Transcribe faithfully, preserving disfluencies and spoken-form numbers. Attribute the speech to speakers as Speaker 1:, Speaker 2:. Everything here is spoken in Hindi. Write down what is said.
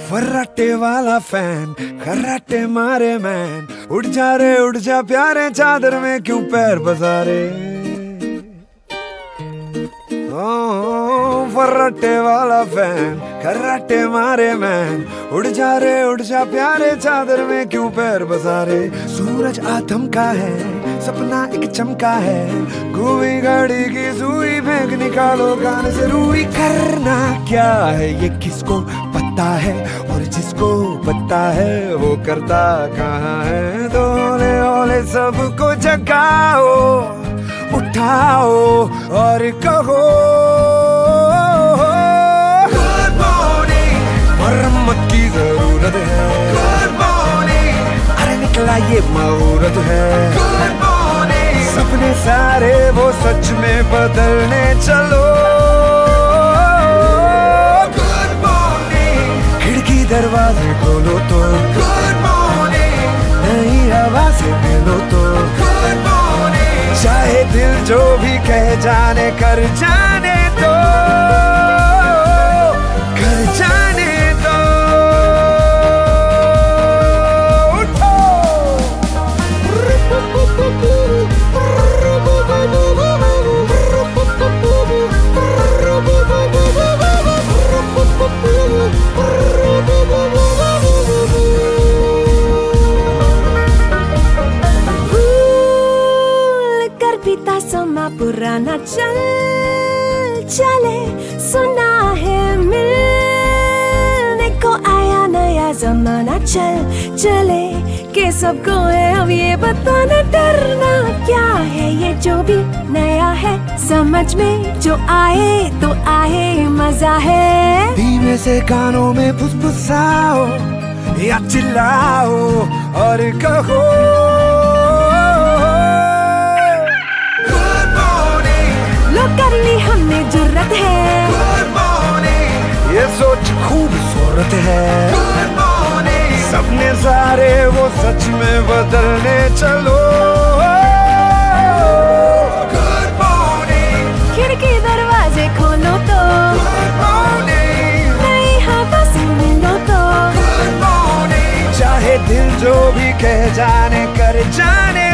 Speaker 1: फर्राटे वाला फैन, खर्राटे मारे मैन, उड़ जा रे उड़ जा प्यारे चादर में क्यों पैर पसारे। फर्राटे वाला फैन, खर्राटे मारे मैन, उड़ जा रे उड़ जा प्यारे चादर में क्यों पैर पसारे। सूरज आथम का है, सपना एक चमका है, घूमी घड़ी की सुई फेंक निकालो कान से रूई। करना क्या है ये किसको पता है, और जिसको पता है वो करता कहाँ है। तो ओले ओले सबको जगाओ, उठाओ और कहो गुड मॉर्निंग, मरम्मत की जरूरत है। गुड मॉर्निंग, अरे निकला ये मुहूर्त है। गुड मॉर्निंग, सपने सारे वो सच में बदलने चलो। गुड मॉर्निंग, खिड़की दरवाजे खोलो तो। गुड मॉर्निंग, नई हवा से मिलो तो। गुड मॉर्निंग, चाहे दिल जो भी कह जाने कर जाने दो, कर जाने दो। उठो
Speaker 2: बीता समा पुराना चल चले, सुना है मिलने को आया नया जमाना। चल चले के सबको है अब ये बताना, डरना क्या है ये जो भी नया है। समझ में जो आए तो आए मजा है।
Speaker 1: धीमे से कानों में फुसफुसाओ या चिल्लाओ और कहो
Speaker 2: कर ली हमने जुर्रत है।
Speaker 1: गुड मॉर्निंग, ये सोच खूबसूरत है। गुड मॉर्निंग, सपने सारे वो सच में बदलने चलो। गुड मॉर्निंग,
Speaker 2: खिड़की दरवाजे खोलो तो।
Speaker 1: गुड मॉर्निंग,
Speaker 2: नई हवा से मिलो तो।
Speaker 1: गुड मॉर्निंग, चाहे दिल जो भी कह जाने कर जाने